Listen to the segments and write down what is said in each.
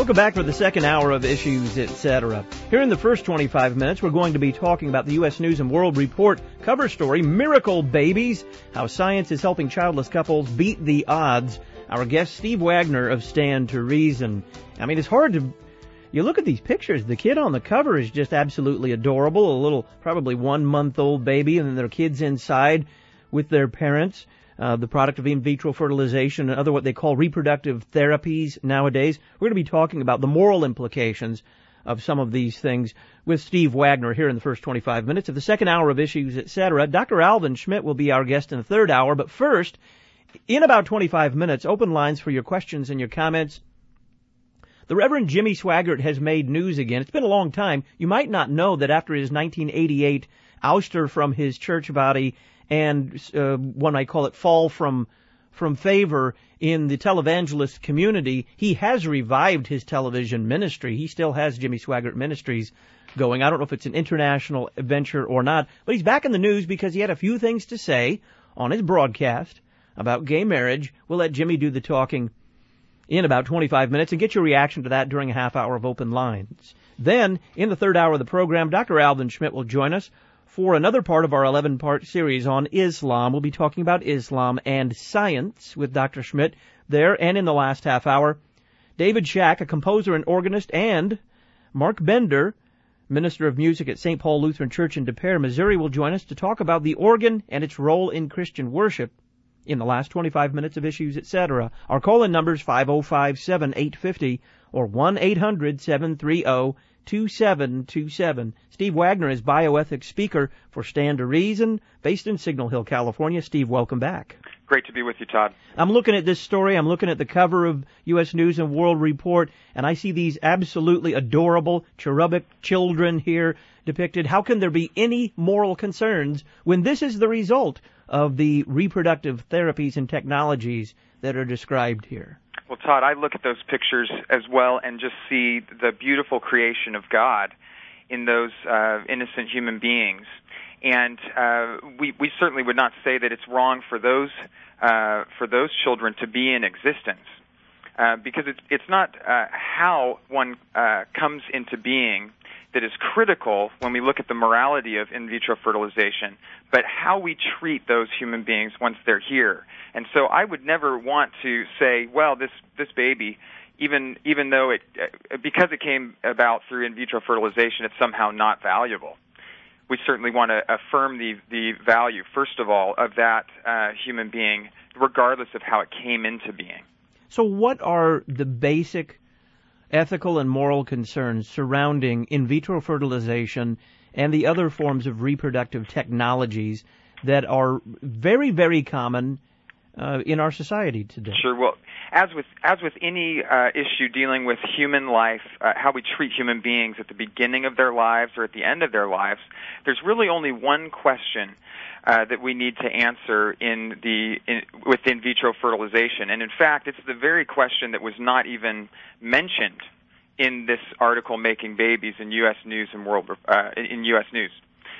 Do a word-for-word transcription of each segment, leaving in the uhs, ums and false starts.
Welcome back for the second hour of Issues, et cetera. Here in the first twenty-five minutes, we're going to be talking about the U S News and World Report cover story, Miracle Babies, how science is helping childless couples beat the odds. Our guest, Steve Wagner of Stand to Reason. I mean, it's hard to... You look at these pictures, the kid on the cover is just absolutely adorable, a little, probably one-month-old baby, and then there are kids inside with their parents. Uh, the product of in vitro fertilization and other what they call reproductive therapies nowadays. We're going to be talking about the moral implications of some of these things with Steve Wagner here in the first twenty-five minutes of the second hour of Issues, et cetera. Doctor Alvin Schmidt will be our guest in the third hour, but first, in about twenty-five minutes, open lines for your questions and your comments. The Reverend Jimmy Swaggart has made news again. It's been a long time. You might not know that after his nineteen eighty-eight ouster from his church body and uh, one I call it fall from from favor in the televangelist community, he has revived his television ministry. He still has Jimmy Swaggart Ministries going. I don't know if it's an international venture or not, but he's back in the news because he had a few things to say on his broadcast about gay marriage. We'll let Jimmy do the talking in about twenty-five minutes and get your reaction to that during a half hour of open lines. Then, in the third hour of the program, Doctor Alvin Schmidt will join us for another part of our eleven-part series on Islam. We'll be talking about Islam and science with Doctor Schmidt there. And in the last half hour, David Shack, a composer and organist, and Mark Bender, minister of music at Saint Paul Lutheran Church in Des Peres, Missouri, will join us to talk about the organ and its role in Christian worship in the last twenty-five minutes of Issues, et cetera. Our call-in numbers five oh five, seven eight five oh or one eight hundred, seven three oh, two seven two seven. Steve Wagner is bioethics speaker for Stand to Reason, based in Signal Hill, California. Steve, welcome back. Great to be with you, Todd. I'm looking at this story. I'm looking at the cover of U S News and World Report, and I see these absolutely adorable cherubic children here depicted. How can there be any moral concerns when this is the result of the reproductive therapies and technologies that are described here? Well, Todd, I look at those pictures as well and just see the beautiful creation of God in those uh, innocent human beings. And uh, we, we certainly would not say that it's wrong for those uh, for those children to be in existence, uh, because it's it's not uh, how one uh, comes into being that is critical when we look at the morality of in vitro fertilization, but how we treat those human beings once they're here. And so I would never want to say, well, this this baby, even even though it uh, because it came about through in vitro fertilization, it's somehow not valuable. We certainly want to affirm the the value, first of all, of that uh, human being, regardless of how it came into being. So what are the basic ethical and moral concerns surrounding in vitro fertilization and the other forms of reproductive technologies that are very, very common uh, in our society today? Sure. Well, as with as with any uh, issue dealing with human life, uh, how we treat human beings at the beginning of their lives or at the end of their lives, there's really only one question uh, that we need to answer in the in, with in vitro fertilization. And in fact, it's the very question that was not even mentioned in this article, Making Babies, in U S News and World uh, in U S News.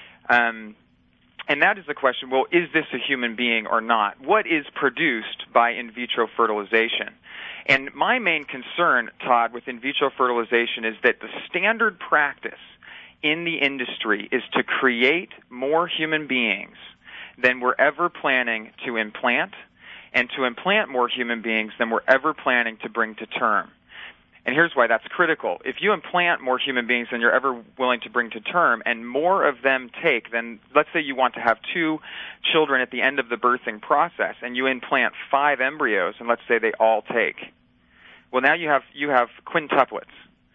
Um, And that is the question, well, is this a human being or not? What is produced by in vitro fertilization? And my main concern, Todd, with in vitro fertilization is that the standard practice in the industry is to create more human beings than we're ever planning to implant, and to implant more human beings than we're ever planning to bring to term. And here's why that's critical. If you implant more human beings than you're ever willing to bring to term, and more of them take, then let's say you want to have two children at the end of the birthing process, and you implant five embryos, and let's say they all take. Well, now you have you have quintuplets.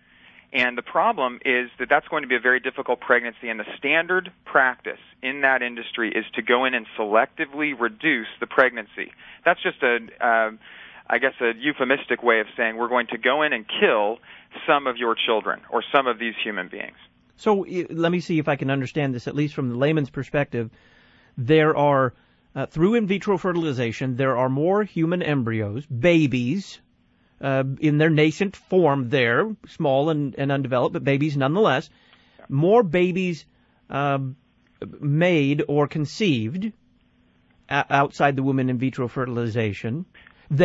And the problem is that that's going to be a very difficult pregnancy, and the standard practice in that industry is to go in and selectively reduce the pregnancy. That's just a... Uh, I guess a euphemistic way of saying we're going to go in and kill some of your children or some of these human beings. So let me see if I can understand this, at least from the layman's perspective. There are, uh, through in vitro fertilization, there are more human embryos, babies, uh, in their nascent form there, small and, and undeveloped, but babies nonetheless, more babies uh, made or conceived outside the womb in in vitro fertilization than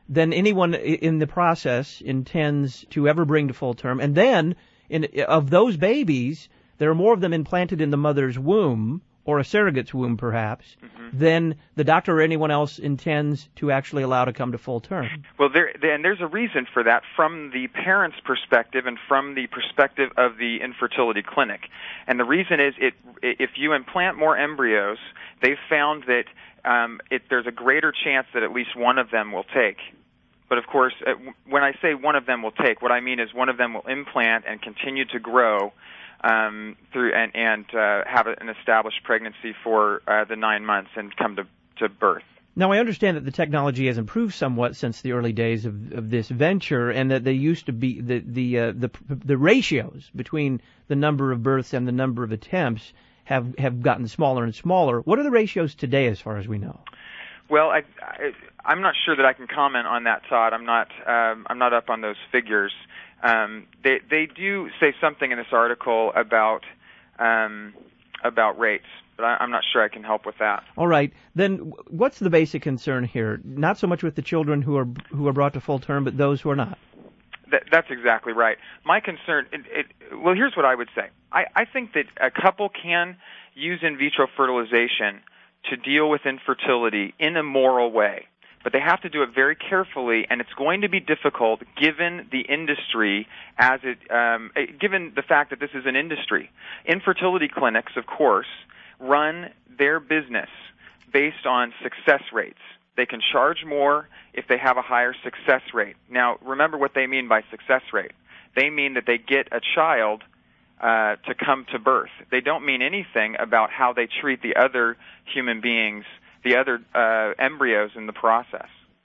than anyone in the process intends to ever bring to full term. And then, in, of those babies, there are more of them implanted in the mother's womb, or a surrogate's womb perhaps, mm-hmm. than the doctor or anyone else intends to actually allow to come to full term. Well, there, and there's a reason for that from the parent's perspective and from the perspective of the infertility clinic. And the reason is it, if you implant more embryos, they've found that um, it, there's a greater chance that at least one of them will take. But of course, when I say one of them will take, what I mean is one of them will implant and continue to grow Um, through and, and uh, have an established pregnancy for uh, the nine months and come to, to birth. Now, I understand that the technology has improved somewhat since the early days of, of this venture, and that they used to be the the, uh, the the ratios between the number of births and the number of attempts have have gotten smaller and smaller. What are the ratios today, as far as we know? Well, I, I I'm not sure that I can comment on that, Todd. I'm not um, I'm not up on those figures. Um, they they do say something in this article about um, about rates, but I, I'm not sure I can help with that. All right, then what's the basic concern here? Not so much with the children who are who are brought to full term, but those who are not. That, that's exactly right. My concern, it, it, well, here's what I would say. I, I think that a couple can use in vitro fertilization to deal with infertility in a moral way. But they have to do it very carefully, and it's going to be difficult given the industry as it, um, given the fact that this is an industry. Infertility clinics, of course, run their business based on success rates. They can charge more if they have a higher success rate. Now, remember what they mean by success rate. They mean that they get a child uh, to come to birth. They don't mean anything about how they treat the other human beings, the other uh, embryos in the process.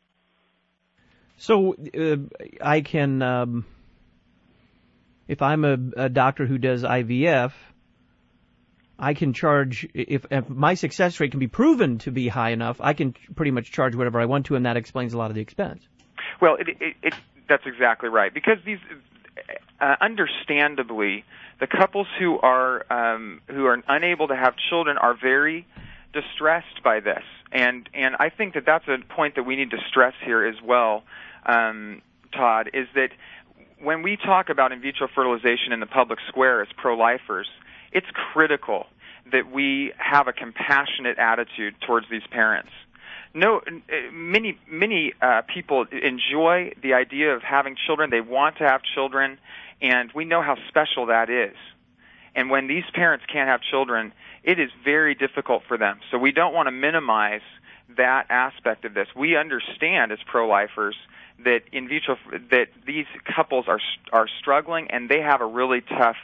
So uh, I can, um, if I'm a, a doctor who does I V F, I can charge, if, if my success rate can be proven to be high enough, I can pretty much charge whatever I want to, and that explains a lot of the expense. Well, it, it, it, that's exactly right, because these, uh, understandably, the couples who are um, who are unable to have children are very distressed by this, and and I think that that's a point that we need to stress here as well, um, Todd, is that when we talk about in vitro fertilization in the public square as pro-lifers, it's critical that we have a compassionate attitude towards these parents. No, many many uh, people enjoy the idea of having children. They want to have children, and we know how special that is. And when these parents can't have children, it is very difficult for them. So we don't want to minimize that aspect of this. We understand as pro-lifers that in vitro that these couples are are struggling, and they have a really tough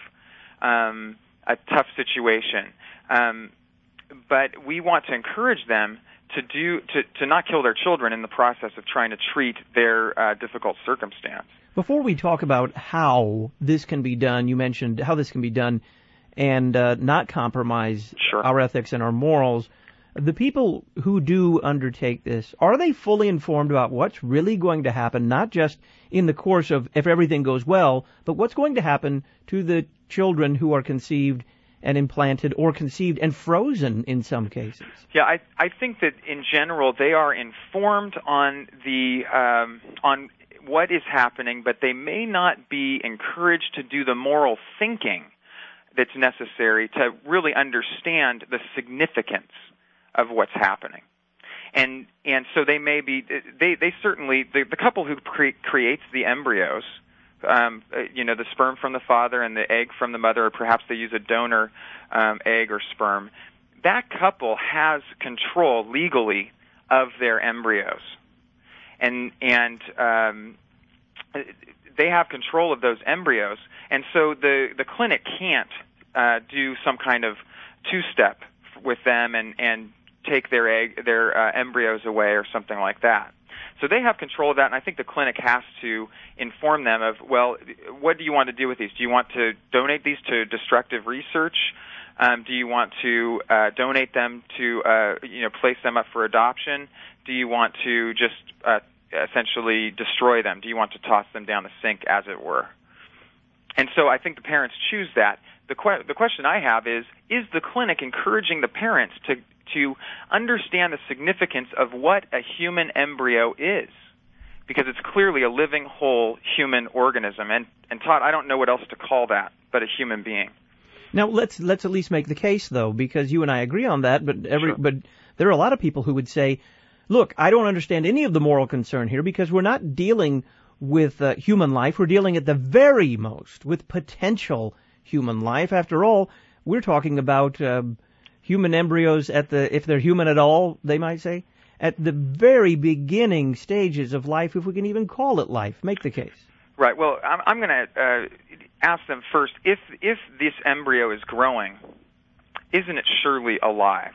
um, a tough situation. Um, but we want to encourage them to do to, to not kill their children in the process of trying to treat their uh, difficult circumstance. Before we talk about how this can be done, you mentioned how this can be done and uh, not compromise sure. our ethics and our morals. The people who do undertake this, are they fully informed about what's really going to happen, not just in the course of if everything goes well, but what's going to happen to the children who are conceived and implanted, or conceived and frozen in some cases? Yeah, I I think that in general they are informed on the um, on what is happening, but they may not be encouraged to do the moral thinking that's necessary to really understand the significance of what's happening. And and so they may be they they certainly the, the couple who cre- creates the embryos, um, you know, the sperm from the father and the egg from the mother, or perhaps they use a donor um, egg or sperm. That couple has control legally of their embryos, and and um, they have control of those embryos, and so the the clinic can't uh, do some kind of two-step with them and and take their egg their uh, embryos away or something like that. So they have control of that, and I think the clinic has to inform them of, well, what do you want to do with these? Do you want to donate these to destructive research? Um, do you want to uh, donate them to, uh, you know, place them up for adoption? Do you want to just uh, essentially destroy them? Do you want to toss them down the sink, as it were? And so I think the parents choose that. The, que- the question I have is, is the clinic encouraging the parents to to understand the significance of what a human embryo is? because it's clearly a living, whole human organism. And, and Todd, I don't know what else to call that but a human being. Now, let's let's at least make the case, though, because you and I agree on that, but every Sure. but there are a lot of people who would say, look, I don't understand any of the moral concern here because we're not dealing with uh, human life. We're dealing at the very most with potential human life. After all, we're talking about uh, human embryos at the, if they're human at all, they might say, at the very beginning stages of life, if we can even call it life. Make the case. Right. Well, I'm, I'm going to uh, ask them first, if if this embryo is growing, isn't it surely alive?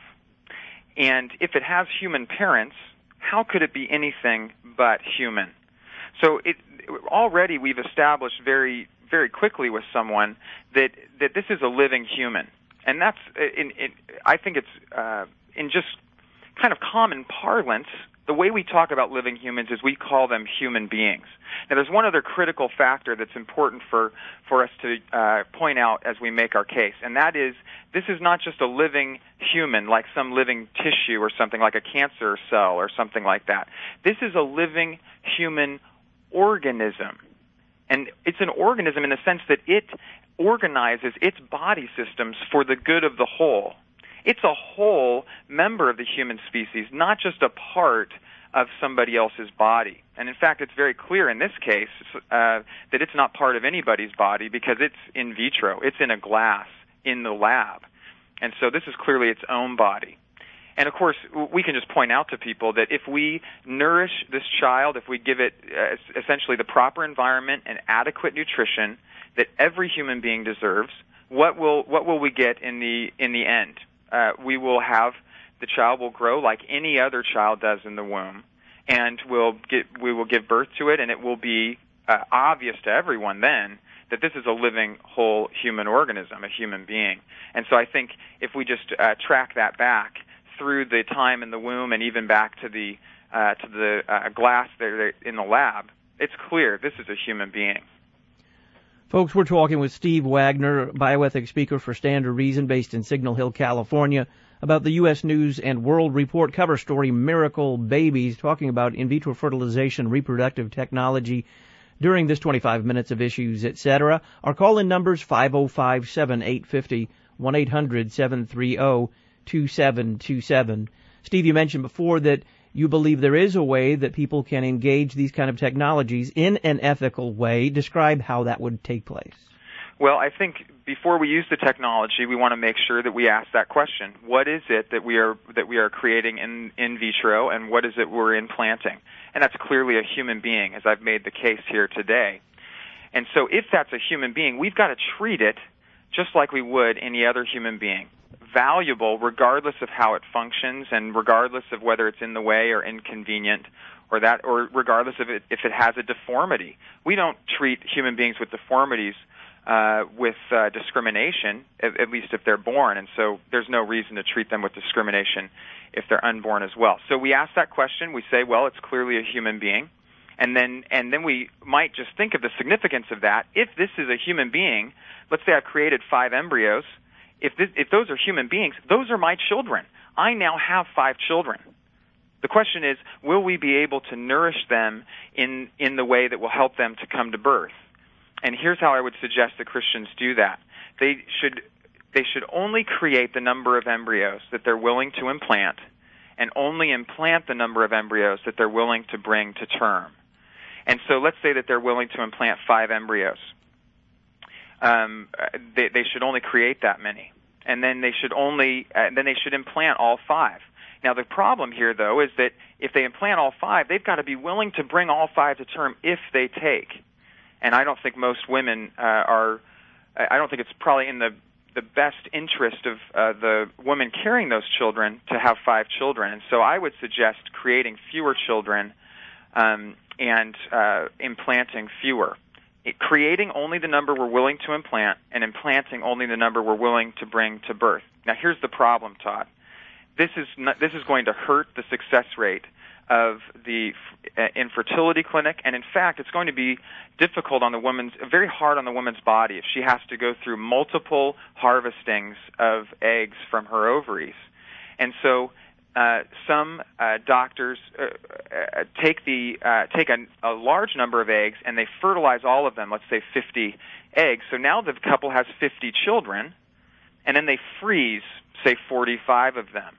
And if it has human parents, how could it be anything but human? So it, already we've established very very quickly with someone that that this is a living human, and that's in, in I think it's uh, in just kind of common parlance. The way we talk about living humans is we call them human beings. Now, there's one other critical factor that's important for, for us to uh, point out as we make our case, and that is this is not just a living human like some living tissue or something like a cancer cell or something like that. This is a living human organism. And it's an organism in the sense that it organizes its body systems for the good of the whole. It's a whole member of the human species, not just a part of somebody else's body. And in fact, it's very clear in this case uh, that it's not part of anybody's body because it's in vitro. It's in a glass in the lab. And so this is clearly its own body. And of course, we can just point out to people that if we nourish this child, if we give it uh, essentially the proper environment and adequate nutrition that every human being deserves, what will what will we get in the in the end? Uh, we will have the child will grow like any other child does in the womb, and we'll get we will give birth to it, and it will be uh, obvious to everyone then that this is a living, whole human organism, a human being. And so I think if we just uh, track that back through the time in the womb and even back to the uh, to the uh, glass there in the lab, it's clear this is a human being. Folks, we're talking with Steve Wagner, bioethics speaker for Stand to Reason, based in Signal Hill, California, about the U S News and World Report cover story, Miracle Babies, talking about in vitro fertilization, reproductive technology during this twenty-five minutes of issues, et cetera. Our call-in numbers, five oh five, seven eight five oh, one eight hundred, seven three oh, two seven two seven. Steve, you mentioned before that you believe there is a way that people can engage these kind of technologies in an ethical way. Describe how that would take place. Well, I think before we use the technology, we want to make sure that we ask that question. What is it that we are that we are creating in, in vitro, and what is it we're implanting? And that's clearly a human being, as I've made the case here today. And so if that's a human being, we've got to treat it just like we would any other human being. Valuable regardless of how it functions and regardless of whether it's in the way or inconvenient or that or regardless of it, if it has a deformity. We don't treat human beings with deformities uh, with uh, discrimination, at, at least if they're born, and so there's no reason to treat them with discrimination if they're unborn as well. So we ask that question, we say, well, it's clearly a human being, and then and then we might just think of the significance of that. If this is a human being, let's say I've created five embryos, If this, if those are human beings, those are my children. I now have five children. The question is, will we be able to nourish them in, in the way that will help them to come to birth? And here's how I would suggest that Christians do that. They should, they should only create the number of embryos that they're willing to implant, and only implant the number of embryos that they're willing to bring to term. And so let's say that they're willing to implant five embryos. Um, they, they should only create that many, and then they should only, uh, then they should implant all five. Now, the problem here, though, is that if they implant all five, they've got to be willing to bring all five to term if they take. And I don't think most women uh, are. I don't think it's probably in the the best interest of uh, the woman carrying those children to have five children. And so I would suggest creating fewer children um, and uh, implanting fewer. It, creating only the number we're willing to implant and implanting only the number we're willing to bring to birth. Now, here's the problem, Todd. This is not, this is going to hurt the success rate of the uh, infertility clinic, and in fact, it's going to be difficult on the woman's, very hard on the woman's body if she has to go through multiple harvestings of eggs from her ovaries. And so uh, some uh, doctors uh, uh, take the uh, take a, a large number of eggs and they fertilize all of them. Let's say fifty eggs. So now the couple has fifty children, and then they freeze, say, forty-five of them.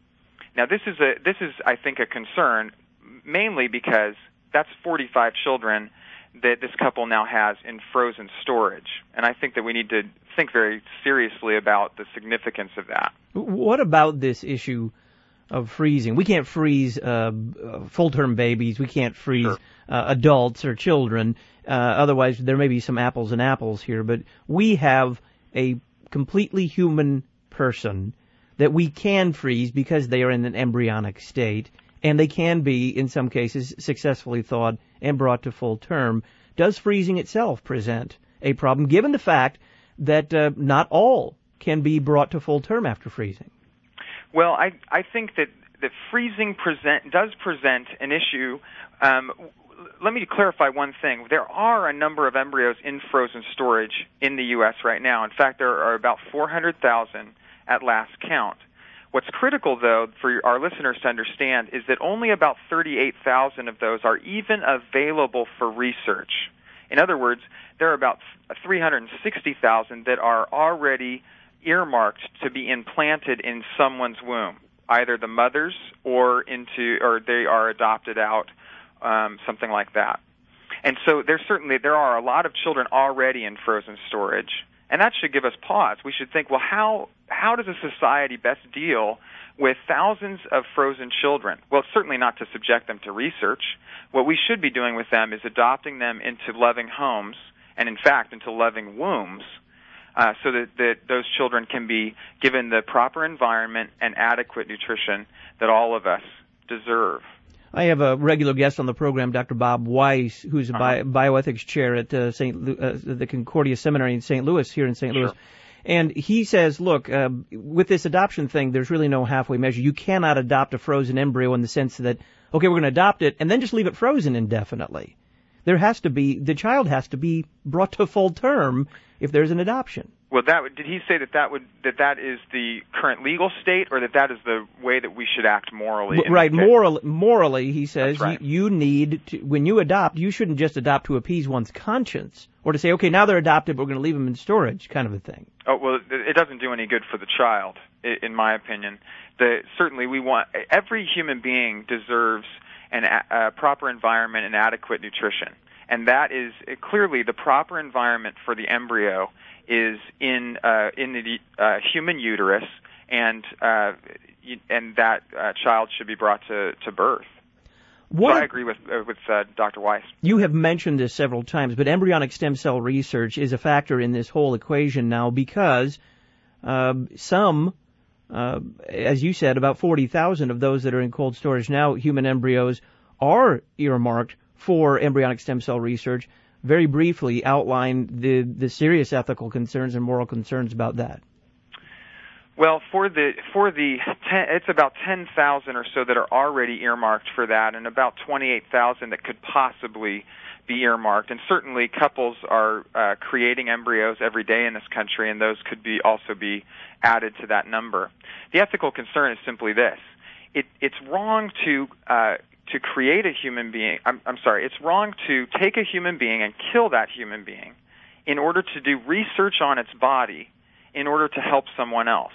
Now this is a this is I think a concern, mainly because that's forty-five children that this couple now has in frozen storage. And I think that we need to think very seriously about the significance of that. What about this issue of freezing? We can't freeze uh, full-term babies. We can't freeze Sure. uh, adults or children. Uh, otherwise, there may be some apples and apples here. But we have a completely human person that we can freeze because they are in an embryonic state. And they can be, in some cases, successfully thawed and brought to full term. Does freezing itself present a problem, given the fact that uh, not all can be brought to full term after freezing? Well, I I think that that freezing present does present an issue. Um, let me clarify one thing. There are a number of embryos in frozen storage in the U S right now. In fact, there are about four hundred thousand at last count. What's critical, though, for our listeners to understand is that only about thirty-eight thousand of those are even available for research. In other words, there are about three hundred sixty thousand that are already earmarked to be implanted in someone's womb, either the mother's or into, or they are adopted out, um, something like that. And so there's certainly there are a lot of children already in frozen storage. And that should give us pause. We should think, well, how how does a society best deal with thousands of frozen children? Well, it's certainly not to subject them to research. What we should be doing with them is adopting them into loving homes and, in fact, into loving wombs uh, so that, that those children can be given the proper environment and adequate nutrition that all of us deserve. I have a regular guest on the program, Doctor Bob Weiss, who's a uh-huh. bio- bioethics chair at uh, Saint Lu- uh, the Concordia Seminary in Saint Louis, here in Saint Louis. Sure. And he says, look, uh, with this adoption thing, there's really no halfway measure. You cannot adopt a frozen embryo in the sense that, okay, we're going to adopt it and then just leave it frozen indefinitely. There has to be, the child has to be brought to full term if there's an adoption. Well, that would, did he say that that would that that is the current legal state, or that that is the way that we should act morally? Right, moral, morally, he says, right. you, you need to, when you adopt, you shouldn't just adopt to appease one's conscience, or to say, okay, now they're adopted, but we're going to leave them in storage, kind of a thing. Oh well, it doesn't do any good for the child, in my opinion. The, certainly, we want every human being deserves an, a proper environment and adequate nutrition, and that is clearly the proper environment for the embryo is in uh, in the uh, human uterus, and uh, and that uh, child should be brought to, to birth. What so I agree with uh, with uh, Doctor Weiss. You have mentioned this several times, but embryonic stem cell research is a factor in this whole equation now because uh, some, uh, as you said, about forty thousand of those that are in cold storage now, human embryos, are earmarked for embryonic stem cell research. Very briefly outline the, the serious ethical concerns and moral concerns about that. Well, for the for the ten, it's about ten thousand or so that are already earmarked for that, and about twenty-eight thousand that could possibly be earmarked. And certainly, couples are uh, creating embryos every day in this country, and those could be also be added to that number. The ethical concern is simply this: it, it's wrong to uh, to create a human being. I'm, I'm sorry, it's wrong to take a human being and kill that human being in order to do research on its body in order to help someone else.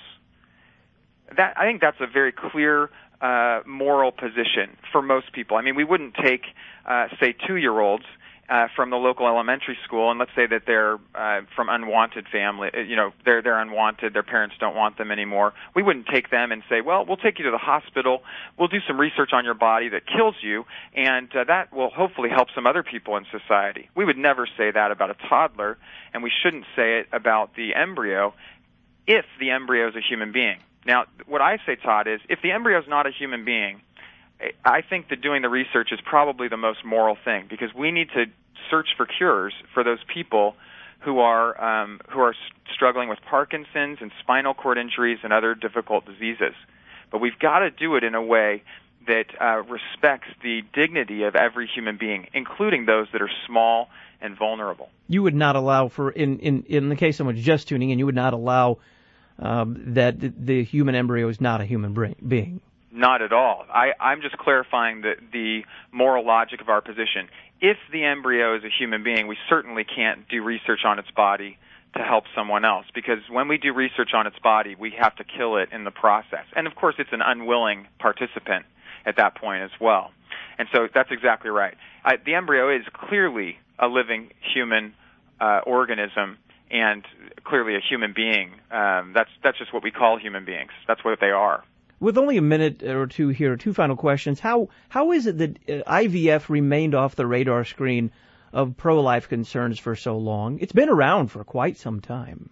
That I think that's a very clear uh, moral position for most people. I mean, we wouldn't take, uh, say, two-year-olds uh, from the local elementary school, and let's say that they're uh, from unwanted family. You know, they're they're unwanted. Their parents don't want them anymore. We wouldn't take them and say, well, we'll take you to the hospital. We'll do some research on your body that kills you, and uh, that will hopefully help some other people in society. We would never say that about a toddler, and we shouldn't say it about the embryo if the embryo is a human being. Now, what I say, Todd, is if the embryo is not a human being, I think that doing the research is probably the most moral thing, because we need to search for cures for those people who are um, who are struggling with Parkinson's and spinal cord injuries and other difficult diseases. But we've got to do it in a way that uh, respects the dignity of every human being, including those that are small and vulnerable. You would not allow for, in, in, in the case someone's just tuning in, you would not allow Um, that the human embryo is not a human being. Not at all. I, I'm just clarifying the, the moral logic of our position. If the embryo is a human being, we certainly can't do research on its body to help someone else, because when we do research on its body, we have to kill it in the process. And, of course, it's an unwilling participant at that point as well. And so that's exactly right. I, the embryo is clearly a living human uh, organism and clearly a human being. Um, that's that's just what we call human beings. That's what they are. With only a minute or two here, two final questions. How how is it that uh, I V F remained off the radar screen of pro-life concerns for so long? It's been around for quite some time.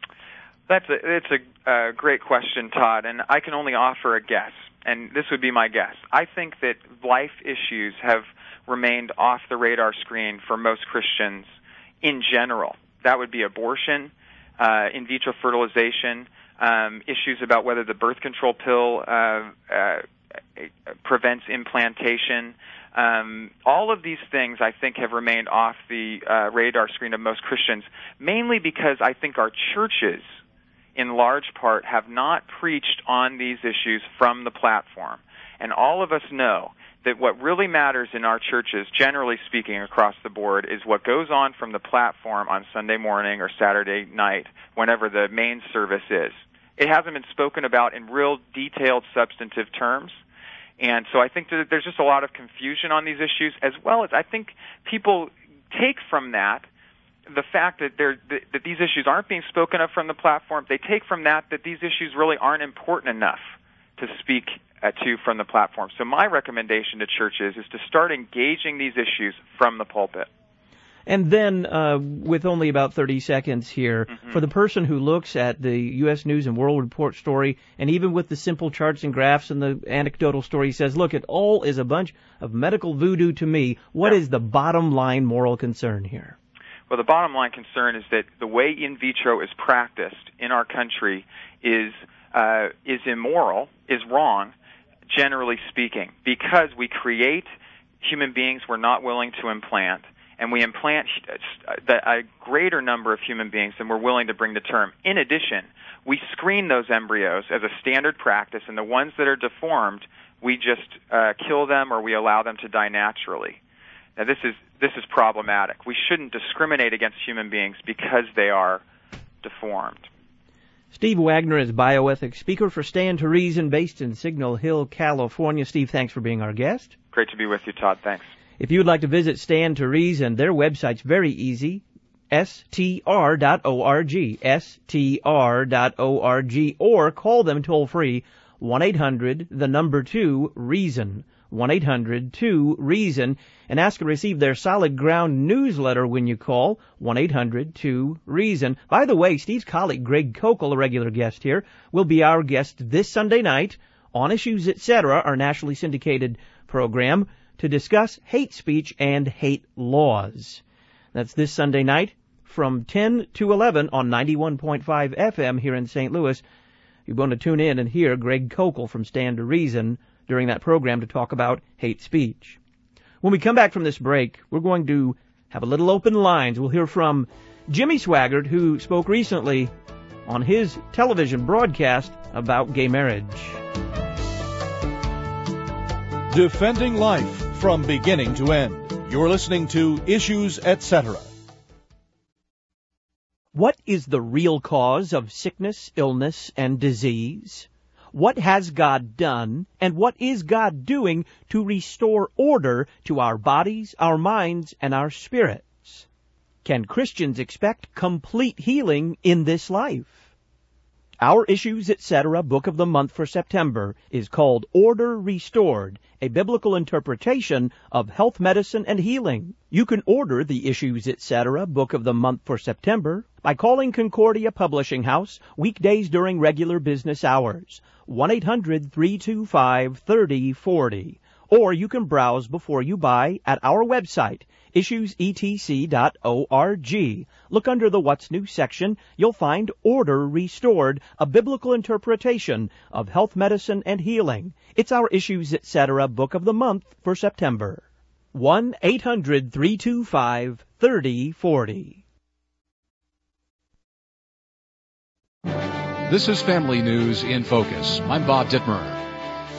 That's a, it's a uh, great question, Todd, and I can only offer a guess, and this would be my guess. I think that life issues have remained off the radar screen for most Christians in general. That would be abortion, uh, in vitro fertilization, um, issues about whether the birth control pill uh, uh, prevents implantation. Um, all of these things, I think, have remained off the uh, radar screen of most Christians, mainly because I think our churches, in large part, have not preached on these issues from the platform. And all of us know that what really matters in our churches, generally speaking across the board, is what goes on from the platform on Sunday morning or Saturday night, whenever the main service is. It hasn't been spoken about in real detailed, substantive terms. And so I think that there's just a lot of confusion on these issues, as well as I think people take from that the fact that, they're, that these issues aren't being spoken of from the platform. They take from that that these issues really aren't important enough to speak uh, to from the platform. So my recommendation to churches is to start engaging these issues from the pulpit. And then, uh, with only about thirty seconds here, mm-hmm. for the person who looks at the U S News and World Report story, and even with the simple charts and graphs and the anecdotal story, says, look, it all is a bunch of medical voodoo to me. What yeah. is the bottom line moral concern here? Well, the bottom line concern is that the way in vitro is practiced in our country is uh, is immoral, is wrong, generally speaking, because we create human beings we're not willing to implant, and we implant a greater number of human beings than we're willing to bring to term. In addition, we screen those embryos as a standard practice, and the ones that are deformed, we just uh, kill them or we allow them to die naturally. Now, this is this is problematic. We shouldn't discriminate against human beings because they are deformed. Steve Wagner is bioethics speaker for Stand to Reason, based in Signal Hill, California. Steve, thanks for being our guest. Great to be with you, Todd. Thanks. If you would like to visit Stand to Reason, their website's very easy, S T R dot org, S T R dot org, or call them toll-free, one eight hundred, the number two, REASON, one eight hundred two REASON, and ask to receive their Solid Ground newsletter when you call, one eight hundred two REASON. By the way, Steve's colleague, Greg Kokel, a regular guest here, will be our guest this Sunday night on Issues, et cetera, our nationally syndicated program, to discuss hate speech and hate laws. That's this Sunday night from ten to eleven on ninety-one point five F M here in Saint Louis. You're going to tune in and hear Greg Kokel from Stand to Reason during that program to talk about hate speech. When we come back from this break, we're going to have a little open lines. We'll hear from Jimmy Swaggart, who spoke recently on his television broadcast about gay marriage. Defending life from beginning to end. You're listening to Issues, et cetera. What is the real cause of sickness, illness, and disease? What has God done, and what is God doing to restore order to our bodies, our minds, and our spirits? Can Christians expect complete healing in this life? Our Issues, et cetera. book of the month for September is called Order Restored, a biblical interpretation of health, medicine, and healing. You can order the Issues, et cetera. book of the month for September by calling Concordia Publishing House weekdays during regular business hours, one eight hundred three two five three oh four oh. Or you can browse before you buy at our website, issues e t c dot org. Look under the What's New section. You'll find Order Restored, a biblical interpretation of health, medicine, and healing. It's our Issues, et cetera. book of the month for September. one eight hundred three two five three oh four oh. This is Family News in Focus. I'm Bob Dittmer.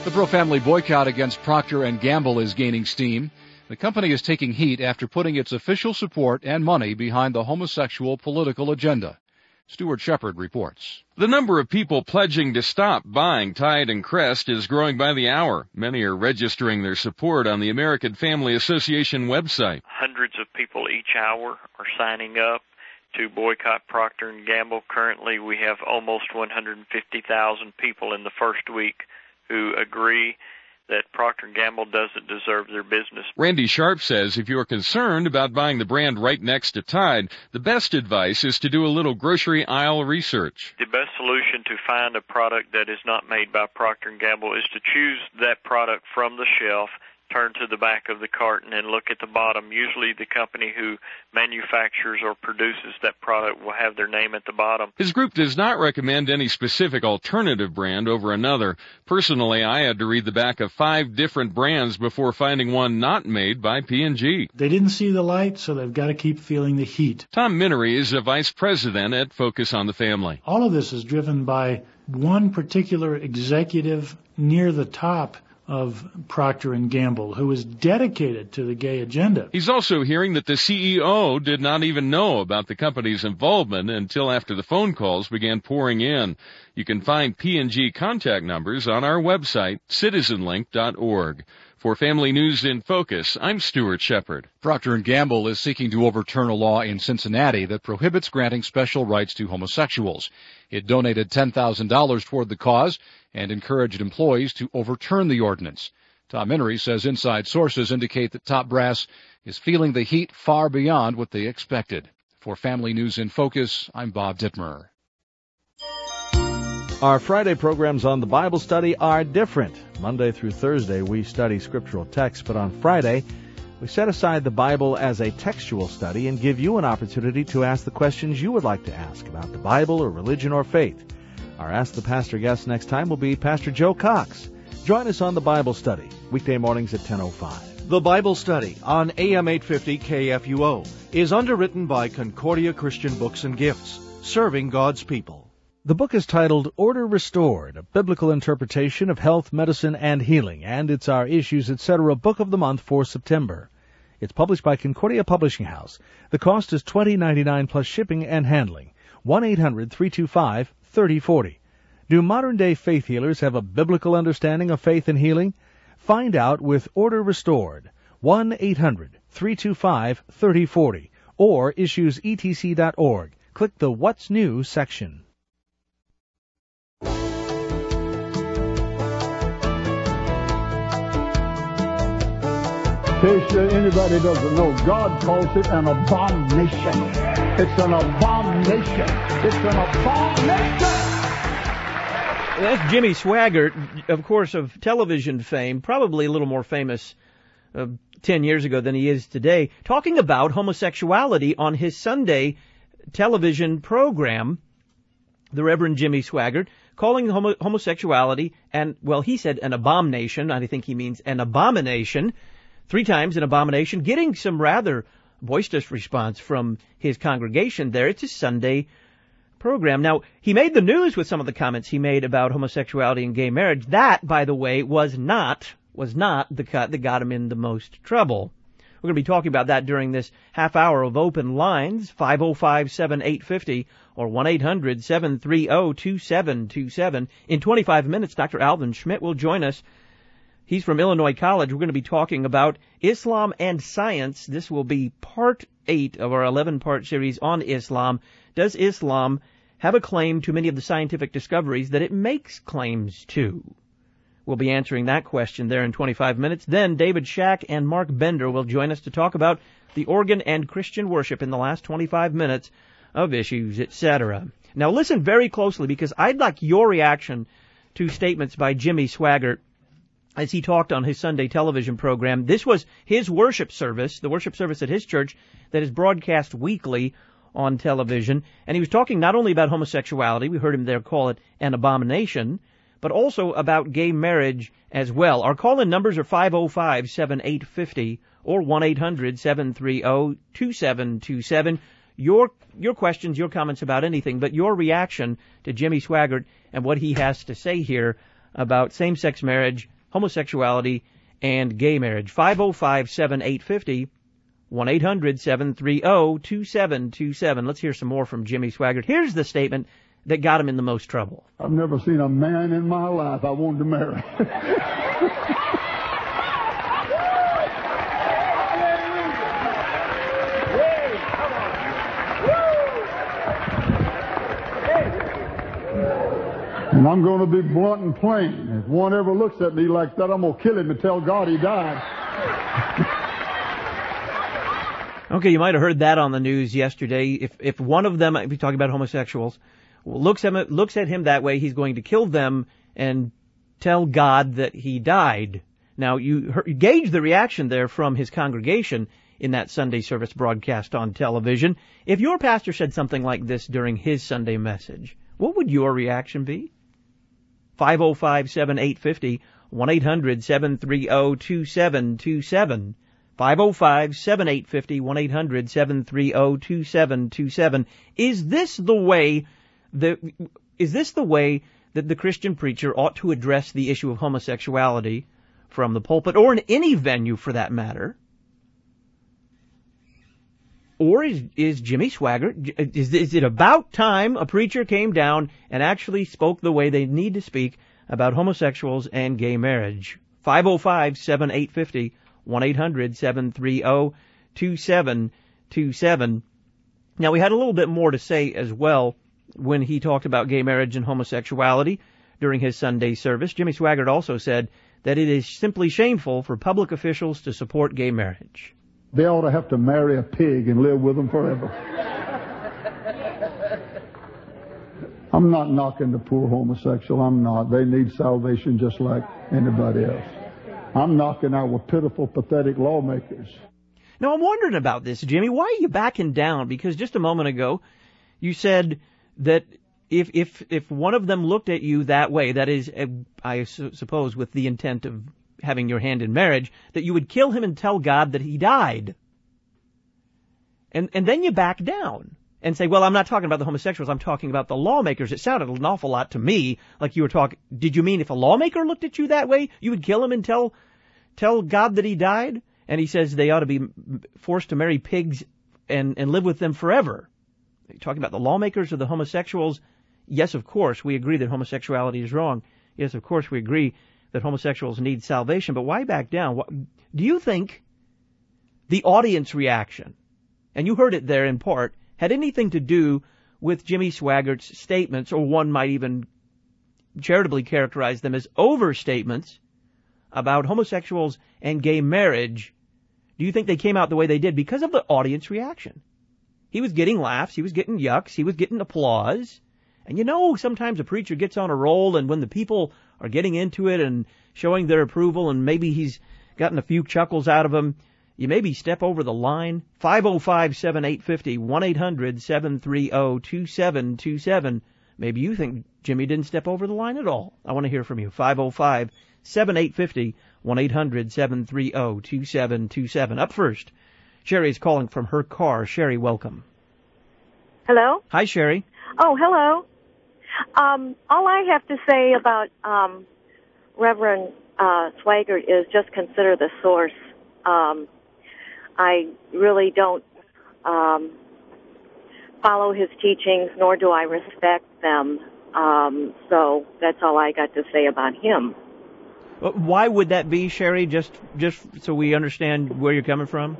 The pro-family boycott against Procter and Gamble is gaining steam. The company is taking heat after putting its official support and money behind the homosexual political agenda. Stuart Shepard reports. The number of people pledging to stop buying Tide and Crest is growing by the hour. Many are registering their support on the American Family Association website. Hundreds of people each hour are signing up to boycott Procter and Gamble. Currently, we have almost one hundred fifty thousand people in the first week who agree that Procter and Gamble doesn't deserve their business. Randy Sharp says if you're concerned about buying the brand right next to Tide, the best advice is to do a little grocery aisle research. The best solution to find a product that is not made by Procter and Gamble is to choose that product from the shelf, turn to the back of the carton, and look at the bottom. Usually the company who manufactures or produces that product will have their name at the bottom. His group does not recommend any specific alternative brand over another. Personally, I had to read the back of five different brands before finding one not made by P and G. They didn't see the light, so they've got to keep feeling the heat. Tom Minery is a vice president at Focus on the Family. All of this is driven by one particular executive near the top of Procter and Gamble, who is dedicated to the gay agenda. He's also hearing that the C E O did not even know about the company's involvement until after the phone calls began pouring in. You can find P and G contact numbers on our website, citizen link dot org. For Family News in Focus, I'm Stuart Shepard. Procter and Gamble is seeking to overturn a law in Cincinnati that prohibits granting special rights to homosexuals. It donated ten thousand dollars toward the cause and encouraged employees to overturn the ordinance. Tom Minery says inside sources indicate that top brass is feeling the heat far beyond what they expected. For Family News in Focus, I'm Bob Dittmer. Our Friday programs on the Bible study are different. Monday through Thursday, we study scriptural texts, but on Friday, we set aside the Bible as a textual study and give you an opportunity to ask the questions you would like to ask about the Bible or religion or faith. Our Ask the Pastor guest next time will be Pastor Joe Cox. Join us on the Bible study, weekday mornings at ten oh five. The Bible study on A M eight fifty K F U O is underwritten by Concordia Christian Books and Gifts, serving God's people. The book is titled Order Restored, a biblical interpretation of health, medicine, and healing, and it's our Issues, et cetera book of the month for September. It's published by Concordia Publishing House. The cost is twenty dollars and ninety-nine cents plus shipping and handling. one eight hundred three two five thirty forty. Do modern-day faith healers have a biblical understanding of faith and healing? Find out with Order Restored. one eight hundred three two five thirty forty or issues e t c dot org. Click the What's New section. In case anybody doesn't know, God calls it an abomination. It's an abomination. It's an abomination. That's Jimmy Swaggart, of course, of television fame, probably a little more famous uh, ten years ago than he is today, talking about homosexuality on his Sunday television program, the Reverend Jimmy Swaggart, calling homo- homosexuality, and, well, he said an abomination. I think he means an abomination. Three times an abomination, getting some rather boisterous response from his congregation there. It's his Sunday program. Now, he made the news with some of the comments he made about homosexuality and gay marriage. That, by the way, was not, was not the cut that got him in the most trouble. We're going to be talking about that during this half hour of open lines, five oh five, seven eight five oh or one eight hundred seven three oh two seven two seven. In twenty-five minutes, Doctor Alvin Schmidt will join us. He's from Illinois College. We're going to be talking about Islam and science. This will be part eight of our eleven-part series on Islam. Does Islam have a claim to many of the scientific discoveries that it makes claims to? We'll be answering that question there in twenty-five minutes. Then David Shack and Mark Bender will join us to talk about the organ and Christian worship in the last twenty-five minutes of Issues, et cetera. Now listen very closely, because I'd like your reaction to statements by Jimmy Swaggart as he talked on his Sunday television program. This was his worship service, the worship service at his church that is broadcast weekly on television. And he was talking not only about homosexuality, we heard him there call it an abomination, but also about gay marriage as well. Our call-in numbers are five oh five, seven eight five oh or one eight hundred seven three oh two seven two seven. Your your questions, your comments about anything, but your reaction to Jimmy Swaggart and what he has to say here about same-sex marriage, homosexuality and gay marriage. five oh five, seven eight five oh, one eight hundred, seven three oh, two seven two seven. Let's hear some more from Jimmy Swaggart. Here's the statement that got him in the most trouble. I've never seen a man in my life I wanted to marry. And I'm going to be blunt and plain. If one ever looks at me like that, I'm going to kill him and tell God he died. Okay, you might have heard that on the news yesterday. If if one of them, if you're talking about homosexuals, looks at him, looks at him that way, he's going to kill them and tell God that he died. Now, you, heard, you gauge the reaction there from his congregation in that Sunday service broadcast on television. If your pastor said something like this during his Sunday message, what would your reaction be? five oh five, seven eight five oh, one eight hundred, seven three oh, two seven two seven. five oh five, seven eight five oh, one eight hundred, seven three oh, two seven two seven. Is this the way that, is this the way that the Christian preacher ought to address the issue of homosexuality from the pulpit, or in any venue for that matter? Or is, is Jimmy Swaggart, is, is it about time a preacher came down and actually spoke the way they need to speak about homosexuals and gay marriage? five oh five, seven eight five oh, one eight hundred, seven three oh, two seven two seven. Now, we had a little bit more to say as well when he talked about gay marriage and homosexuality during his Sunday service. Jimmy Swaggart also said that it is simply shameful for public officials to support gay marriage. They ought to have to marry a pig and live with them forever. I'm not knocking the poor homosexual. I'm not. They need salvation just like anybody else. I'm knocking our pitiful, pathetic lawmakers. Now, I'm wondering about this, Jimmy. Why are you backing down? Because just a moment ago, you said that if if if one of them looked at you that way, that is, I su- suppose with the intent of having your hand in marriage, that you would kill him and tell God that he died. And and then you back down and say, well, I'm not talking about the homosexuals, I'm talking about the lawmakers. It sounded an awful lot to me like you were talking, did you mean if a lawmaker looked at you that way, you would kill him and tell tell God that he died? And he says they ought to be forced to marry pigs and, and live with them forever. Are you talking about the lawmakers or the homosexuals? Yes, of course, we agree that homosexuality is wrong. Yes, of course, we agree that homosexuals need salvation. But why back down? What, do you think the audience reaction, and you heard it there in part, had anything to do with Jimmy Swaggart's statements, or one might even charitably characterize them as overstatements about homosexuals and gay marriage? Do you think they came out the way they did because of the audience reaction? He was getting laughs, he was getting yucks, he was getting applause. And you know, sometimes a preacher gets on a roll, and when the people are getting into it and showing their approval, and maybe he's gotten a few chuckles out of them, you maybe step over the line. five oh five, seven eight five oh, one eight hundred, seven three oh, two seven two seven. Maybe you think Jimmy didn't step over the line at all. I want to hear from you. five oh five, seven eight five oh, one eight hundred, seven three oh, two seven two seven. Up first, Sherry is calling from her car. Sherry, welcome. Hello? Hi, Sherry. Oh, hello. Um, all I have to say about um, Reverend uh, Swaggart is just consider the source. Um, I really don't um, follow his teachings, nor do I respect them. Um, so that's all I got to say about him. Why would that be, Sherry? Just, just so we understand where you're coming from.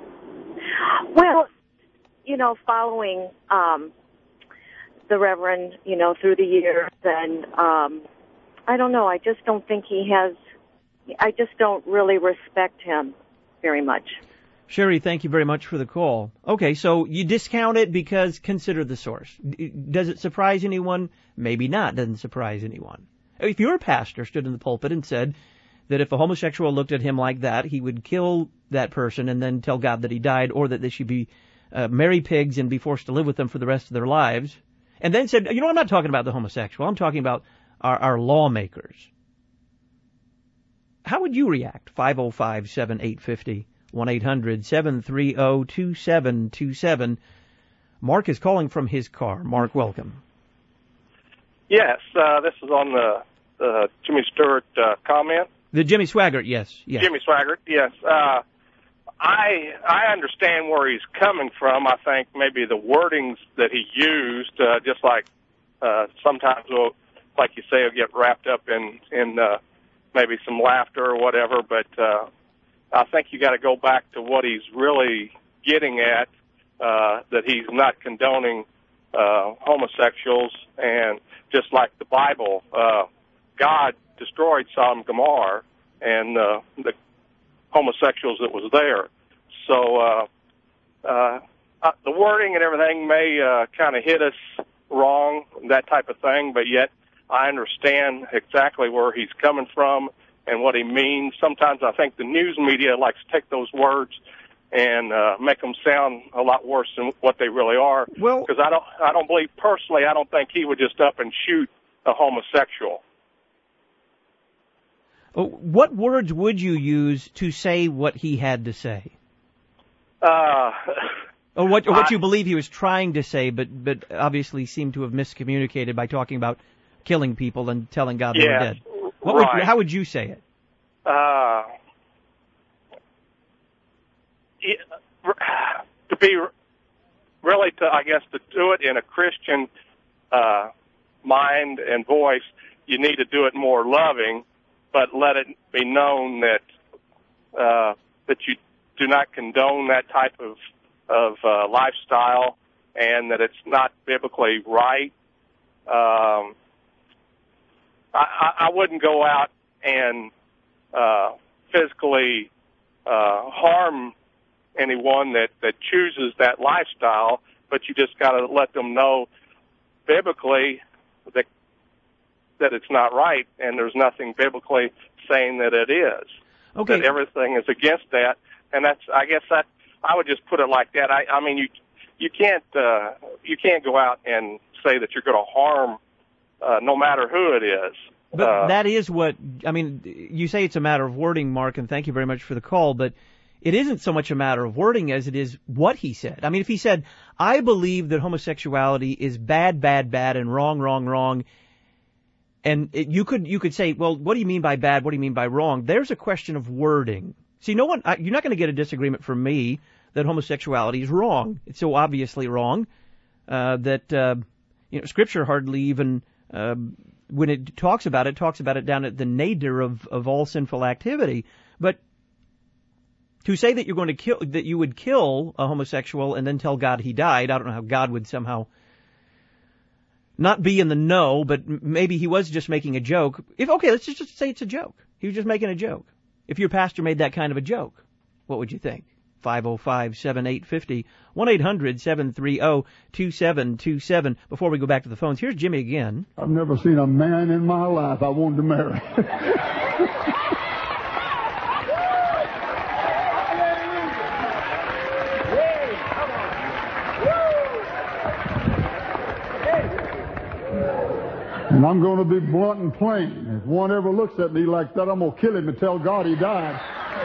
Well, you know, following um, the Reverend, you know, through the years, and um, I don't know. I just don't think he has. I just don't really respect him very much. Sherry, thank you very much for the call. Okay, so you discount it because consider the source. Does it surprise anyone? Maybe not. Doesn't surprise anyone. If your pastor stood in the pulpit and said that if a homosexual looked at him like that, he would kill that person and then tell God that he died, or that they should be uh, marry pigs and be forced to live with them for the rest of their lives, and then said, you know, I'm not talking about the homosexual, I'm talking about our, our lawmakers. How would you react? five oh five, seven eight five oh, one eight hundred, seven three oh, two seven two seven. Mark is calling from his car. Mark, welcome. Yes, uh, this is on the uh, Jimmy Stewart uh, comment. The Jimmy Swaggart, yes. yes. Jimmy Swaggart, yes. Uh, I I understand where he's coming from. I think maybe the wordings that he used, uh, just like uh, sometimes, we'll, like you say, will get wrapped up in, in uh, maybe some laughter or whatever, but uh, I think you got to go back to what he's really getting at, uh, that he's not condoning uh, homosexuals, and just like the Bible, uh, God destroyed Sodom and Gomorrah and uh, the homosexuals that was there. So uh, uh, uh, the wording and everything may uh, kind of hit us wrong, that type of thing, but yet I understand exactly where he's coming from and what he means. Sometimes I think the news media likes to take those words and uh, make them sound a lot worse than what they really are. Well, because I don't, I don't believe personally, I don't think he would just up and shoot a homosexual. What words would you use to say what he had to say? Uh, or what, or what I, you believe he was trying to say, but but obviously seemed to have miscommunicated by talking about killing people and telling God they yeah, were dead. What right. would, how would you say it? Uh, it, to be really, to I guess, to do it in a Christian uh, mind and voice, you need to do it more loving, but let it be known that uh, that you do not condone that type of of uh, lifestyle, and that it's not biblically right. Um, I, I wouldn't go out and uh, physically uh, harm anyone that, that chooses that lifestyle, but you just got to let them know biblically that that it's not right, and there's nothing biblically saying that it is. Okay. That everything is against that, and that's, I guess that I would just put it like that. I, I mean, you you can't uh, you can't go out and say that you're going to harm uh, no matter who it is. But uh, that is what, I mean, you say it's a matter of wording, Mark, and thank you very much for the call, but it isn't so much a matter of wording as it is what he said. I mean, if he said, I believe that homosexuality is bad, bad, bad, and wrong, wrong, wrong, and it, you could you could say, well, what do you mean by bad? What do you mean by wrong? There's a question of wording. See, no one, I, you're not going to get a disagreement from me that homosexuality is wrong. It's so obviously wrong uh, that uh, you know Scripture hardly even, uh, when it talks about it, talks about it down at the nadir of, of all sinful activity. But to say that you're going to kill, that you would kill a homosexual and then tell God he died, I don't know how God would somehow not be in the know, but maybe he was just making a joke. If okay, let's just, just say it's a joke. He was just making a joke. If your pastor made that kind of a joke, what would you think? five oh five, seven eight five oh, one eight hundred, seven three zero, two seven two seven. Before we go back to the phones, here's Jimmy again. I've never seen a man in my life I wanted to marry. And I'm going to be blunt and plain. If one ever looks at me like that, I'm going to kill him and tell God he died.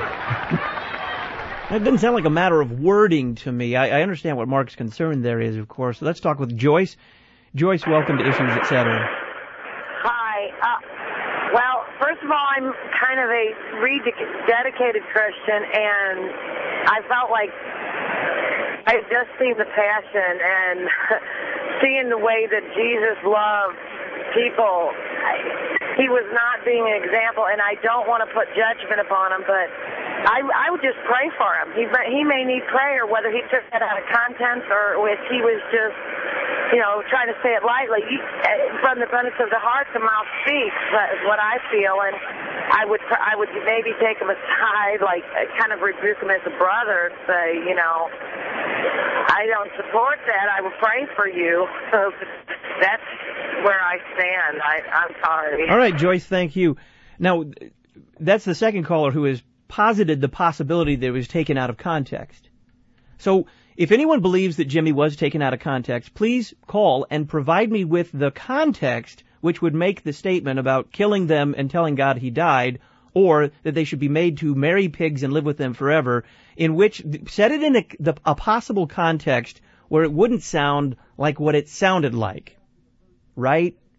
It doesn't sound like a matter of wording to me. I, I understand what Mark's concern there is, of course. So let's talk with Joyce. Joyce, welcome to Issues, et cetera. Hi. Uh, well, first of all, I'm kind of a rededicated Christian, and I felt like I just seen the passion and seeing the way that Jesus loved people. He was not being an example, and I don't want to put judgment upon him, but I, I would just pray for him. He, he may need prayer, whether he took that out of context or if he was just, you know, trying to say it lightly. You, from the abundance of the heart, the mouth speaks, is what I feel, and I would I would maybe take him aside, like kind of rebuke him as a brother, say, you know, I don't support that. I will pray for you. So that's where I stand. I, I'm sorry. All right, Joyce, thank you. Now, that's the second caller who has posited the possibility that it was taken out of context. So if anyone believes that Jimmy was taken out of context, please call and provide me with the context which would make the statement about killing them and telling God he died, or that they should be made to marry pigs and live with them forever, in which, set it in a, the, a possible context where it wouldn't sound like what it sounded like. Right?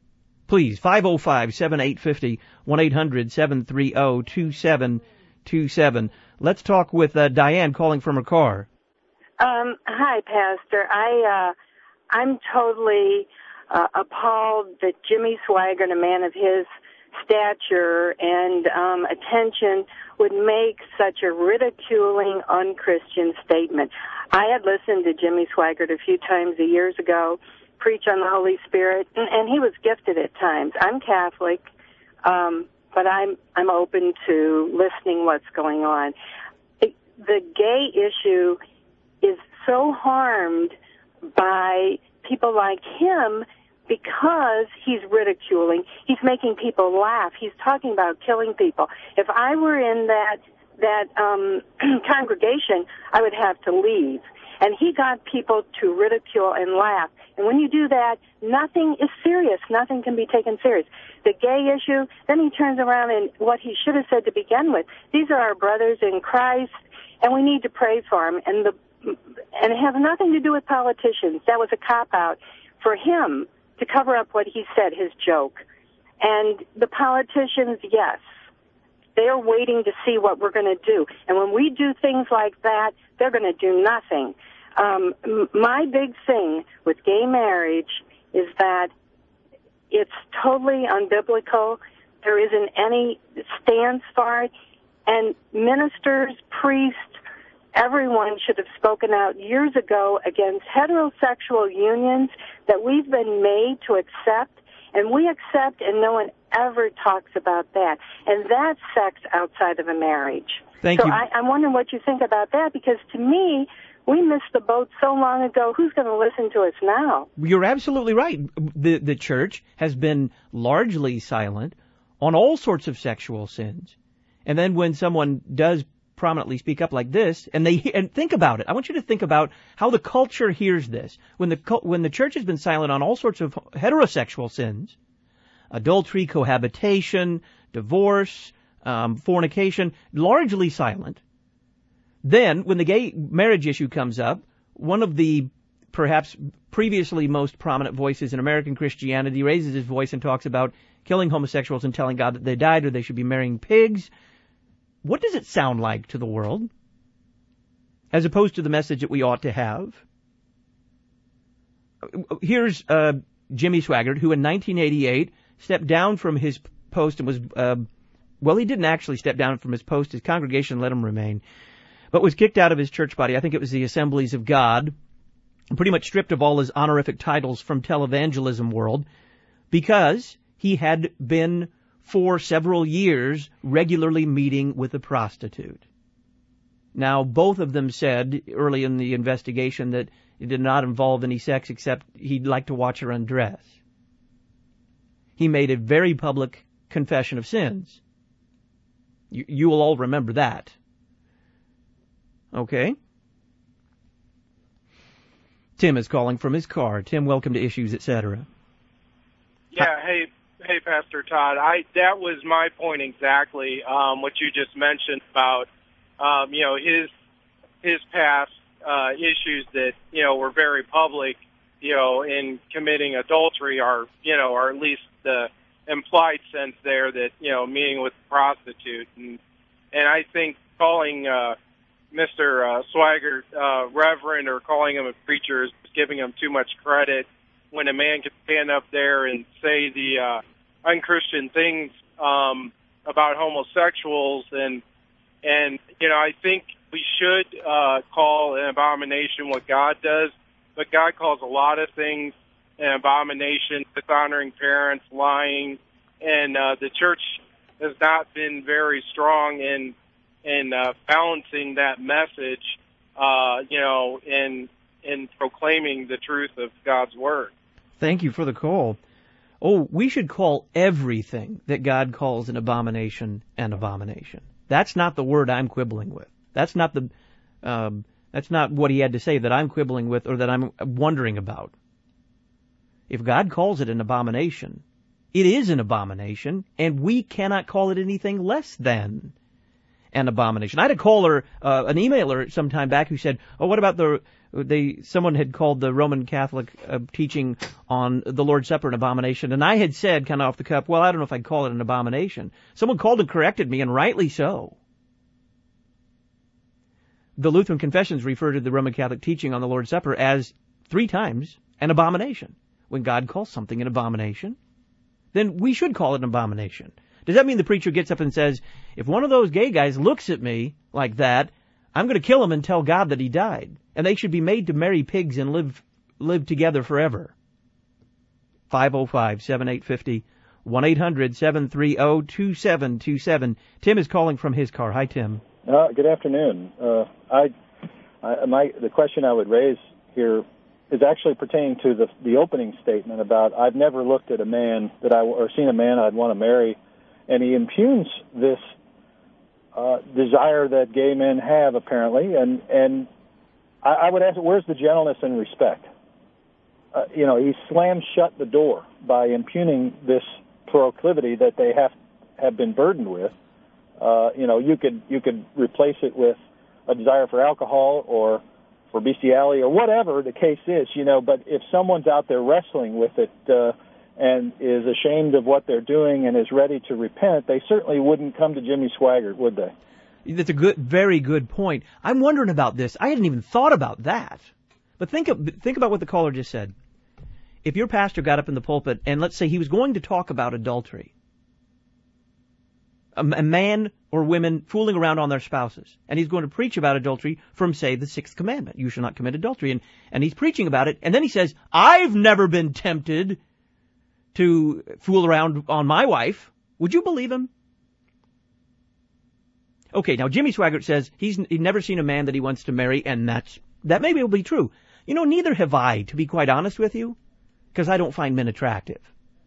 Please, five oh five, seven eight five oh, one eight hundred, seven three oh, two seven two seven. Let's talk with uh, Diane calling from her car. Um, hi, Pastor. I, uh, I'm totally uh, appalled that Jimmy Swaggart, a man of his stature and um, attention, would make such a ridiculing, unchristian statement. I had listened to Jimmy Swaggart a few times years ago preach on the Holy Spirit, and, and he was gifted at times. I'm Catholic, um, but I'm I'm open to listening what's going on. It, the gay issue is so harmed by people like him because he's ridiculing. He's making people laugh. He's talking about killing people. If I were in that that um, congregation, I would have to leave. And he got people to ridicule and laugh. And when you do that, nothing is serious. Nothing can be taken serious. The gay issue, then he turns around and what he should have said to begin with. These are our brothers in Christ, and we need to pray for them. And the and it has nothing to do with politicians. That was a cop-out for him to cover up what he said, his joke. And the politicians, yes, they're waiting to see what we're going to do. And when we do things like that, they're going to do nothing. Um, m- my big thing with gay marriage is that it's totally unbiblical. There isn't any stance for it. And ministers, priests, everyone should have spoken out years ago against heterosexual unions that we've been made to accept. And we accept, and no one ever talks about that. And that's sex outside of a marriage. Thank so you. I, I'm wondering what you think about that, because to me, we missed the boat so long ago. Who's going to listen to us now? You're absolutely right. The the church has been largely silent on all sorts of sexual sins. And then when someone does prominently speak up like this, and they and think about it. I want you to think about how the culture hears this. When the when the church has been silent on all sorts of heterosexual sins, adultery, cohabitation, divorce, um, fornication, largely silent. Then, when the gay marriage issue comes up, one of the perhaps previously most prominent voices in American Christianity raises his voice and talks about killing homosexuals and telling God that they died or they should be marrying pigs. What does it sound like to the world, as opposed to the message that we ought to have? Here's uh, Jimmy Swaggart, who in nineteen eighty-eight stepped down from his post and was, uh, well, he didn't actually step down from his post. His congregation let him remain, but was kicked out of his church body. I think it was the Assemblies of God, and pretty much stripped of all his honorific titles from televangelism world, because he had been for several years regularly meeting with a prostitute. Now, both of them said early in the investigation that it did not involve any sex except he'd like to watch her undress. He made a very public confession of sins. You, you will all remember that. Okay? Tim is calling from his car. Tim, welcome to Issues, et cetera. Yeah, hey, hey, Pastor Todd. I that was my point exactly. Um, what you just mentioned about, um, you know, his his past uh, issues that you know were very public, you know, in committing adultery, are you know, or at least the implied sense there that you know, meeting with a prostitute, and and I think calling uh, Mister Uh, Swaggart uh, Reverend or calling him a preacher is giving him too much credit. When a man can stand up there and say the uh, unchristian things um, about homosexuals, and and you know, I think we should uh, call an abomination what God does, but God calls a lot of things an abomination: dishonoring parents, lying, and uh, the church has not been very strong in in uh, balancing that message, uh, you know, in in proclaiming the truth of God's word. Thank you for the call. Oh, we should call everything that God calls an abomination an abomination. That's not the word I'm quibbling with. That's not the, um, that's not what he had to say that I'm quibbling with or that I'm wondering about. If God calls it an abomination, it is an abomination, and we cannot call it anything less than. an abomination. I had a caller, uh, an emailer some time back who said, oh, what about the, they, someone had called the Roman Catholic uh, teaching on the Lord's Supper an abomination. And I had said, kind of off the cuff, well, I don't know if I'd call it an abomination. Someone called and corrected me, and rightly so. The Lutheran confessions refer to the Roman Catholic teaching on the Lord's Supper as three times an abomination. When God calls something an abomination, then we should call it an abomination. Does that mean the preacher gets up and says, if one of those gay guys looks at me like that, I'm going to kill him and tell God that he died, and they should be made to marry pigs and live live together forever? five oh five, seven eight five oh, one eight hundred, seven three zero, two seven two seven. Tim is calling from his car. Hi, Tim. Uh, good afternoon. Uh, I, I, my, the question I would raise here is actually pertaining to the the opening statement about I've never looked at a man that I or seen a man I'd want to marry, and he impugns this uh, desire that gay men have apparently, and and I, I would ask, where's the gentleness and respect? Uh, you know, he slams shut the door by impugning this proclivity that they have have been burdened with. Uh, you know, you could you could replace it with a desire for alcohol or for bestiality or whatever the case is, you know, but if someone's out there wrestling with it uh, and is ashamed of what they're doing and is ready to repent, they certainly wouldn't come to Jimmy Swaggart, would they? That's a good, very good point. I'm wondering about this. I hadn't even thought about that. But think of, think about what the caller just said. If your pastor got up in the pulpit and let's say he was going to talk about adultery, a, a man or women fooling around on their spouses, and he's going to preach about adultery from, say, the sixth commandment, you shall not commit adultery, and, and he's preaching about it, and then he says, I've never been tempted to fool around on my wife. Would you believe him? Okay, now Jimmy Swaggart says he's, he's never seen a man that he wants to marry, and that's, that maybe will be true. You know, neither have I, to be quite honest with you, because I don't find men attractive.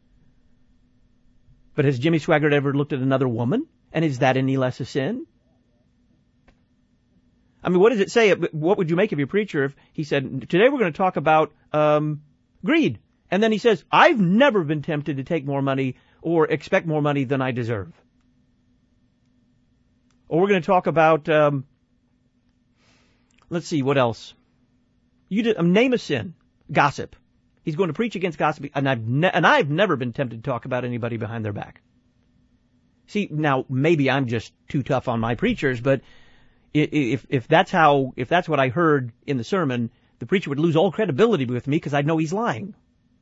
But has Jimmy Swaggart ever looked at another woman? And is that any less a sin? I mean, what does it say? What would you make of your preacher if he said, today we're going to talk about um, greed. And then he says, I've never been tempted to take more money or expect more money than I deserve. Or we're going to talk about, um, let's see, what else? You did, um, name a sin. Gossip. He's going to preach against gossip, and I've ne- and I've never been tempted to talk about anybody behind their back. See, now maybe I'm just too tough on my preachers, but if if that's how if that's what I heard in the sermon, the preacher would lose all credibility with me because I'd know he's lying.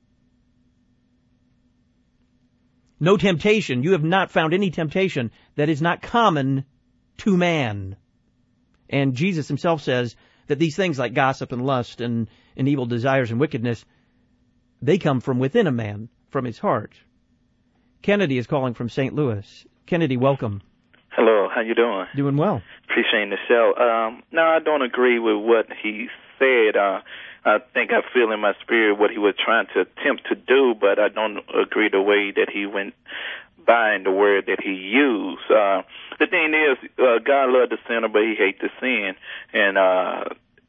No temptation. You have not found any temptation that is not common to man. And Jesus himself says that these things like gossip and lust and, and evil desires and wickedness, they come from within a man, from his heart. Kennedy is calling from Saint Louis. Kennedy, welcome. Hello, how you doing? Doing well. Appreciating the show. Um, no, I don't agree with what he said. Uh, I think I feel in my spirit what he was trying to attempt to do, but I don't agree the way that he went by in the word that he used. Uh, the thing is, uh, God loved the sinner, but he hates the sin. And uh,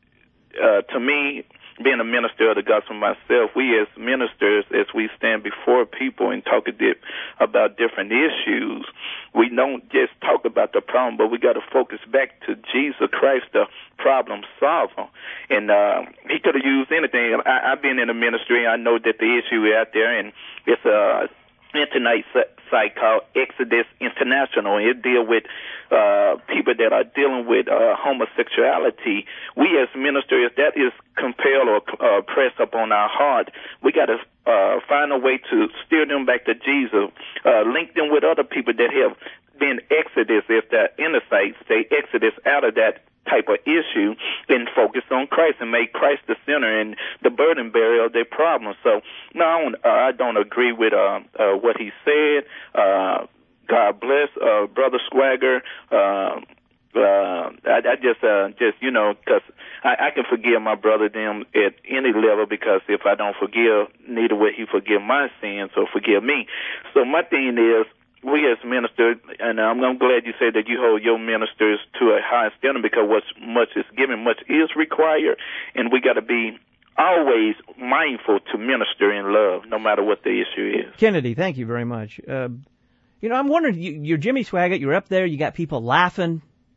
uh, to me, being a minister of the gospel myself, we as ministers, as we stand before people and talk about different issues, we don't just talk about the problem, but we got to focus back to Jesus Christ, the problem solver. And uh, he could have used anything. I, I've been in the ministry. I know that the issue is out there, and it's a internet site called Exodus International. It deals with uh, people that are dealing with uh, homosexuality. We as ministers, that is compelled or uh, press upon our heart. We got to uh, find a way to steer them back to Jesus, uh, link them with other people that have been Exodus, if the inner sites say Exodus out of that type of issue, and focus on Christ and make Christ the center and the burden bearer of their problems. So, no, I don't, uh, I don't agree with uh, uh, what he said. Uh, God bless uh, Brother Swaggart. Uh, uh, I, I just, uh, just you know, because I, I can forgive my brother them at any level, because if I don't forgive, neither will he forgive my sins or forgive me. So my thing is, we as ministers, and I'm, I'm glad you said that you hold your ministers to a high standard, because what's much is given, much is required, and we got to be always mindful to minister in love, no matter what the issue is. Kennedy, thank you very much. Uh, you know, I'm wondering, you, you're Jimmy Swaggart, you're up there, you got people laughing,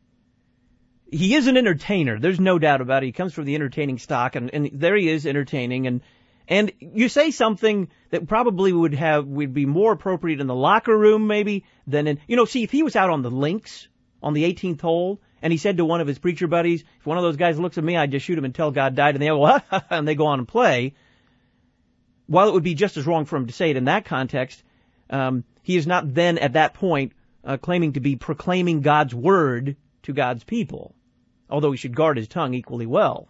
he is an entertainer. There's no doubt about it. He comes from the entertaining stock, and, and there he is entertaining. And and you say something that probably would have would be more appropriate in the locker room, maybe, than in, you know, see, if he was out on the links on the eighteenth hole, and he said to one of his preacher buddies, if one of those guys looks at me, I'd just shoot him until God died, and they go, and they go on and play. While it would be just as wrong for him to say it in that context, um, he is not then at that point uh, claiming to be proclaiming God's word to God's people, although he should guard his tongue equally well.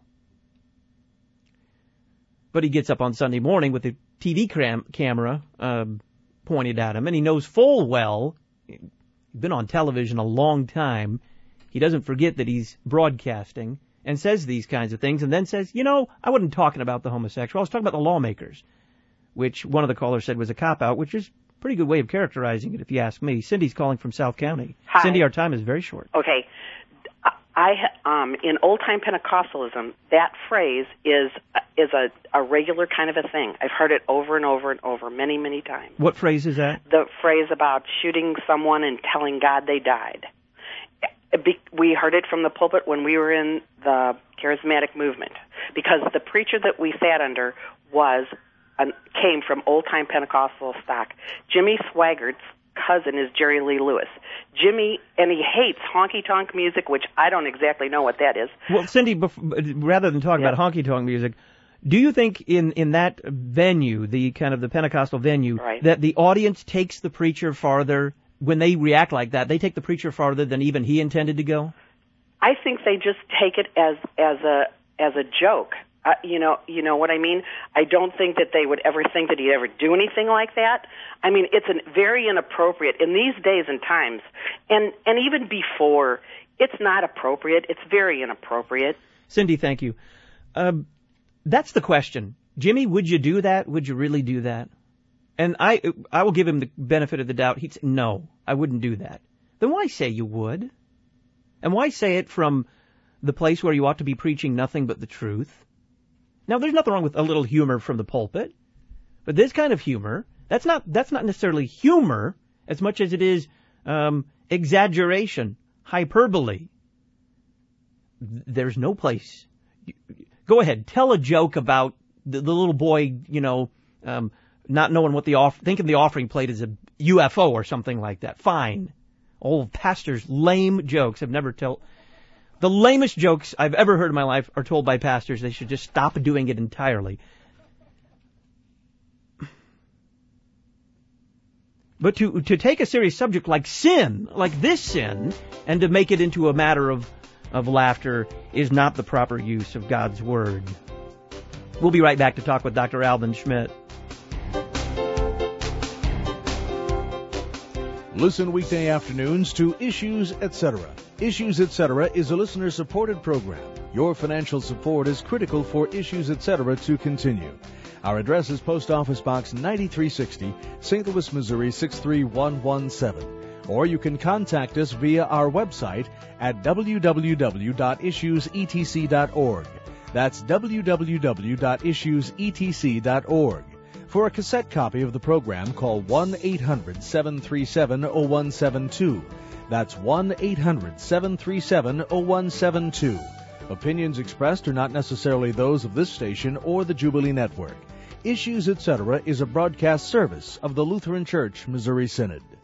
But he gets up on Sunday morning with the T V cam- camera uh, pointed at him, and he knows full well, he's been on television a long time, he doesn't forget that he's broadcasting, and says these kinds of things, and then says, you know, I wasn't talking about the homosexual, I was talking about the lawmakers, which one of the callers said was a cop-out, which is a pretty good way of characterizing it, if you ask me. Cindy's calling from South County. Hi. Cindy, our time is very short. Okay. I um in old-time Pentecostalism, that phrase is is a, a regular kind of a thing. I've heard it over and over and over many, many times. What phrase is that? The phrase about shooting someone and telling God they died. We heard it from the pulpit when we were in the charismatic movement, because the preacher that we sat under was an, came from old-time Pentecostal stock. Jimmy Swaggart's cousin is Jerry Lee Lewis. Jimmy, and he hates honky-tonk music, which I don't exactly know what that is. Well, Cindy, bef- rather than talk yeah. about honky-tonk music, do you think in, in that venue, the kind of the Pentecostal venue, right. that the audience takes the preacher farther, when they react like that, they take the preacher farther than even he intended to go? I think they just take it as as a as a joke. Uh, you know, you know what I mean? I don't think that they would ever think that he'd ever do anything like that. I mean, it's an very inappropriate in these days and times, and and even before, it's not appropriate. It's very inappropriate. Cindy, thank you. Um, that's the question, Jimmy. Would you do that? Would you really do that? And I, I will give him the benefit of the doubt. He'd say, no, I wouldn't do that. Then why say you would? And why say it from the place where you ought to be preaching nothing but the truth? Now, there's nothing wrong with a little humor from the pulpit, but this kind of humor, that's not that's not necessarily humor as much as it is um, exaggeration, hyperbole. There's no place. Go ahead, tell a joke about the, the little boy, you know, um, not knowing what the off, thinking the offering plate is a U F O or something like that. Fine. Old pastors' lame jokes. I've never told. The lamest jokes I've ever heard in my life are told by pastors. They should just stop doing it entirely. But to to take a serious subject like sin, like this sin, and to make it into a matter of, of laughter is not the proper use of God's Word. We'll be right back to talk with Doctor Alvin Schmidt. Listen weekday afternoons to Issues, et cetera. Issues, et cetera is a listener-supported program. Your financial support is critical for Issues, et cetera to continue. Our address is Post Office Box ninety-three sixty, Saint Louis, Missouri six three one one seven. Or you can contact us via our website at w w w dot issues e t c dot org. That's w w w dot issues e t c dot org. For a cassette copy of the program, call one eight hundred seven three seven oh one seven two. That's one eight hundred seven three seven oh one seven two. Opinions expressed are not necessarily those of this station or the Jubilee Network. Issues, et cetera is a broadcast service of the Lutheran Church Missouri Synod.